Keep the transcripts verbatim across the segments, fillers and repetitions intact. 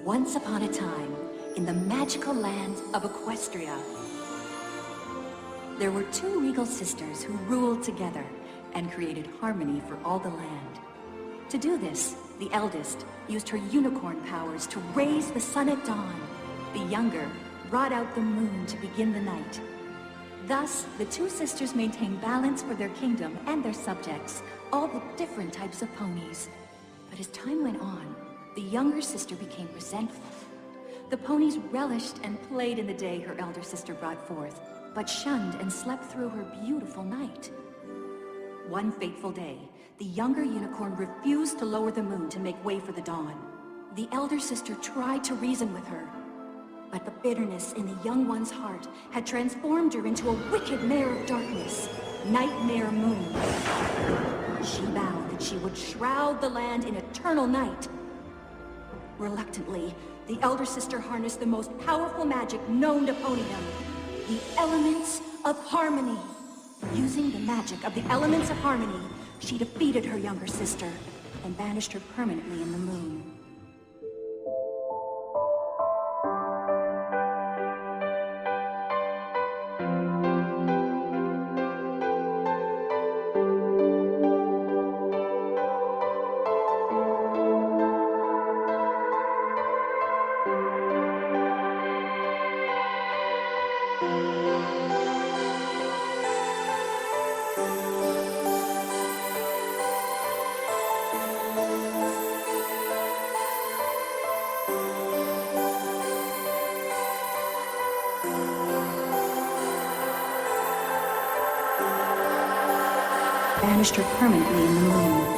Once upon a time, in the magical land of Equestria, there were two regal sisters who ruled together and created harmony for all the land. To do this, the eldest used her unicorn powers to raise the sun at dawn. The younger brought out the moon to begin the night. Thus, the two sisters maintained balance for their kingdom and their subjects, all the different types of ponies. But as time went on, the younger sister became resentful. The ponies relished and played in the day her elder sister brought forth, but shunned and slept through her beautiful night. One fateful day, the younger unicorn refused to lower the moon to make way for the dawn. The elder sister tried to reason with her, but the bitterness in the young one's heart had transformed her into a wicked mare of darkness, Nightmare Moon. She vowed that she would shroud the land in eternal night. Reluctantly, the elder sister harnessed the most powerful magic known to ponydom, the elements of harmony. Using the magic of the elements of harmony, she defeated her younger sister and banished her permanently in the moon. Banished her permanently in the moon.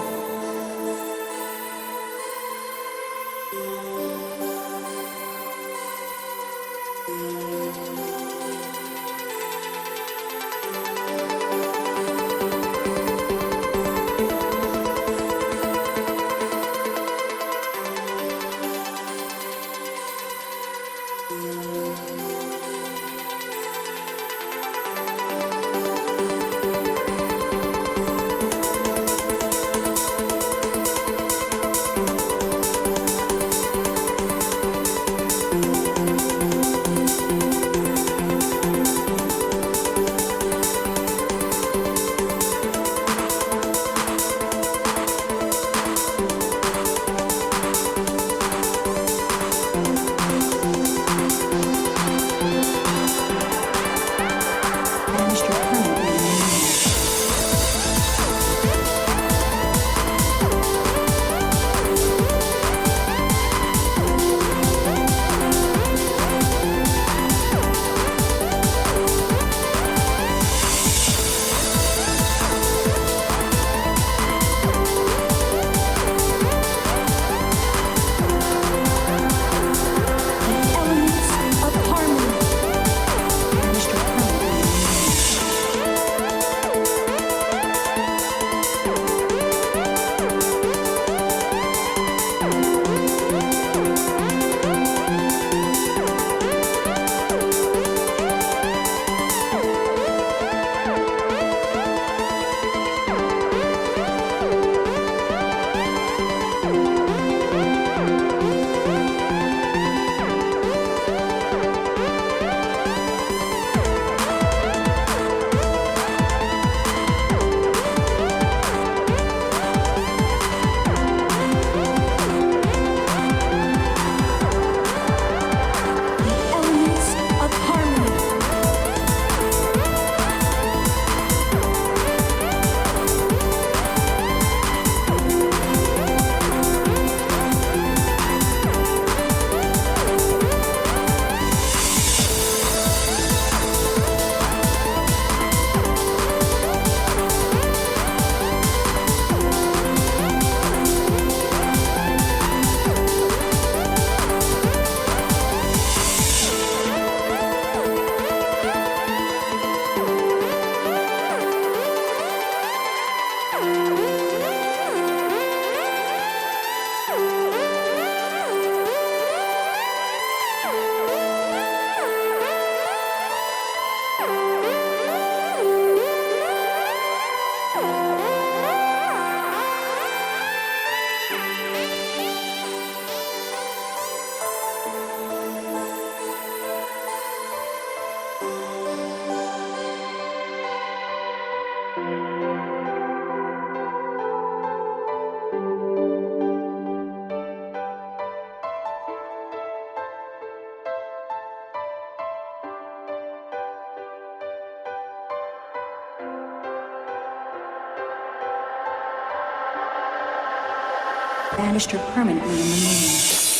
banished her permanently in the moon.